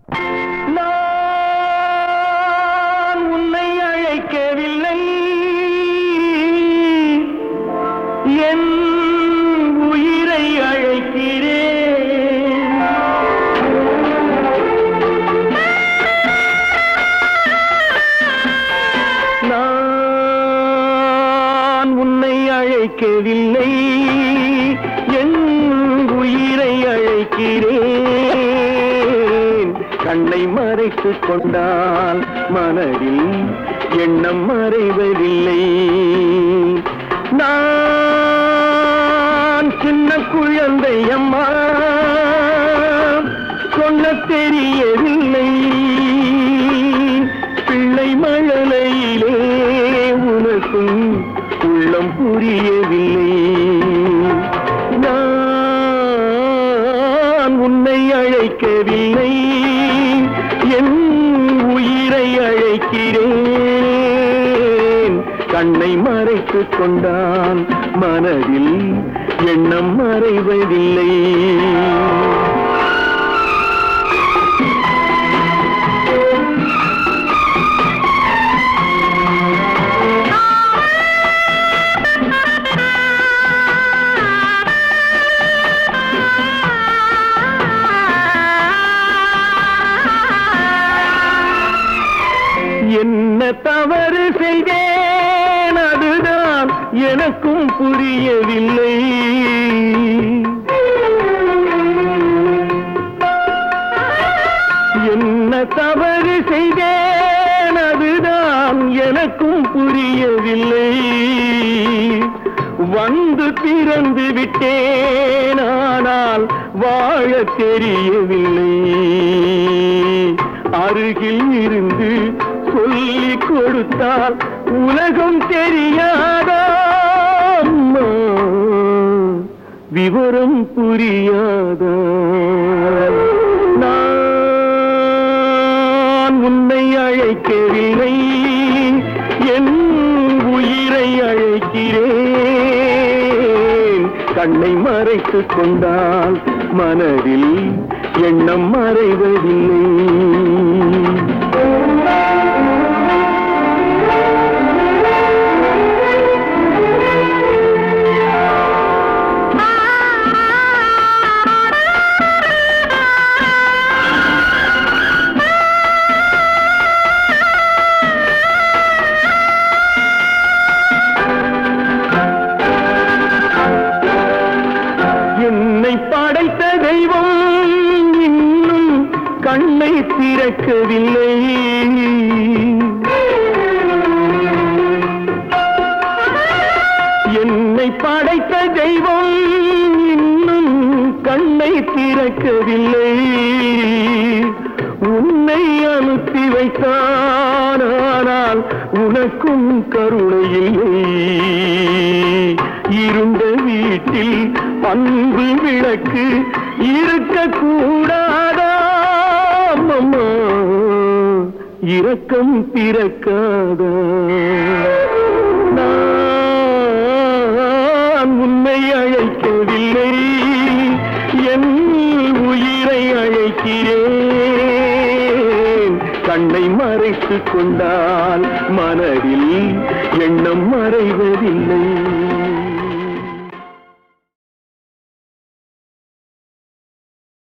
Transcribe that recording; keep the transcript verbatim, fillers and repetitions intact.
நான் உன்னை அழைக்கவில்லை, என் உயிரை அழைக்கிறேன். நான் உன்னை அழைக்கவில்லை, என் உயிரை அழைக்கிறேன். கண்ணை மறைத்துக் கொண்டால் மனதில் எண்ணம் மறைவதில்லை. நான் சின்ன குழந்தை அம்மா, சொல்ல தெரியவில்லை. பிள்ளை மழலையிலே உனக்கும் உள்ளம் புரியவில்லை. நான் உன்னை அழைக்கவில்லை, என் உயிரை அழைக்கிறேன். கண்ணை மறைத்துக் கொண்டால் மனதில் எண்ணம் மறைவதில்லை. என்ன தவறு செய்தேன், அதுதான் எனக்கும் புரியவில்லை. என்ன தவறு செய்தேன், அதுதான் எனக்கும் புரியவில்லை. வந்து பிறந்து விட்டேன், ஆனால் வாழ தெரியவில்லை. அருகில் இருந்து சொல்லிக் கொடுத்தால் உலகம் தெரியாதா, விவரம் புரியாதா. நான் உன்னை அழைக்கவில்லை, என் உயிரை அழைக்கிறேன். கண்ணை மறைத்துக் கொண்டால் மனதில் எண்ணம் மறைவதில்லை. என்னை படைத்த தெய்வம் இன்னும் கண்ணை திறக்கவில்லை. என்னை படைத்த தெய்வம் இன்னும் கண்ணை திறக்கவில்லை. உன்னை அனுப்பி வைத்தான், ஆனால் உனக்கும் கருணை இல்லை. இருந்த வீட்டில் அன்பு விளக்கு இருக்கக்கூடாதா, அம்மா இரக்கம் பிறக்காதா. நான் உன்னை அழைக்கவில்லை, என் உயிரை அழைக்கிறேன். கண்ணை மறைத்துக் கொண்டால் மனதில் எண்ணம் மறைவதில்லை.